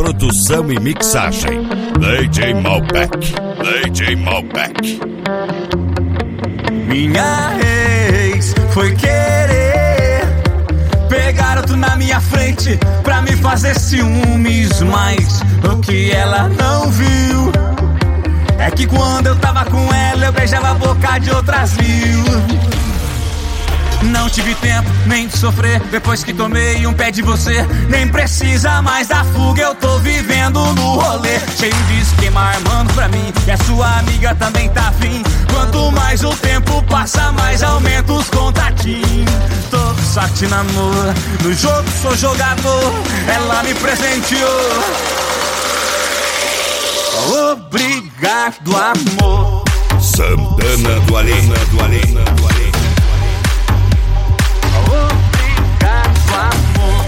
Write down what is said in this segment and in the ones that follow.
produção e mixagem, DJ Malbec. DJ Malbec. Minha ex foi querer pegar outro na minha frente pra me fazer ciúmes, mas o que ela não viu é que quando eu tava com ela eu beijava a boca de outras mil. Não tive tempo nem de sofrer depois que tomei um pé de você. Nem precisa mais da fuga, eu tô vivendo no rolê. Cheio de esquema armando pra mim, e a sua amiga também tá afim. Quanto mais o tempo passa, mais aumenta os contatinhos. Tô com sorte no amor, no jogo sou jogador. Ela me presenteou. Obrigado, amor. Santana do Além. Obrigado, amor.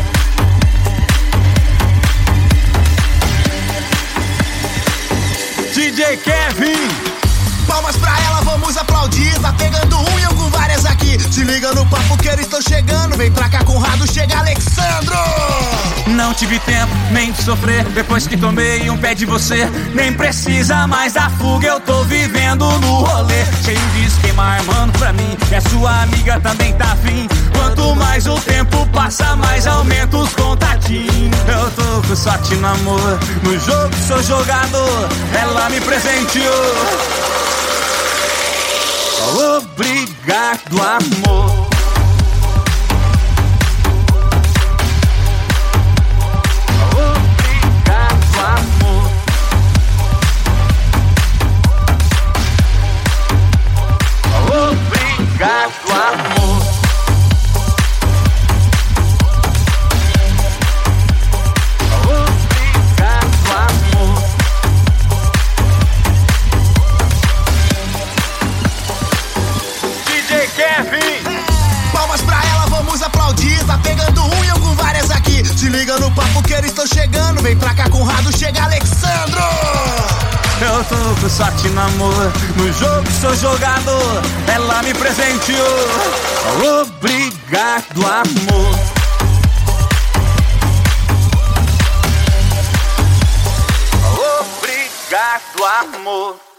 DJ Kevin. Palmas pra ela, vamos aplaudir. Tá pegando um e eu com várias aqui. Se liga no papo que eles estão chegando. Vem pra cá, Conrado, chega Alexandro. Não tive tempo nem de sofrer depois que tomei um pé de você. Nem precisa mais da fuga, eu tô vivendo no rolê. Cheio de esquema armando pra mim, e a sua amiga também tá afim. Quanto mais o tempo passa, mais aumenta os contatinhos. Eu tô com sorte no amor, no jogo sou jogador. Ela me presenteou. Obrigado, amor. Obrigado, amor. Obrigado, amor. Obrigado, amor. DJ Kevin. Palmas pra ela, vamos aplaudir. Tá pegando um e eu com várias aqui. Se liga no papo que eles estão chegando. Vem pra cá, Conrado, chega Alexandro. Eu tô com sorte no amor, no jogo sou jogador. Ela me presenteou. Obrigado, amor. Obrigado, amor.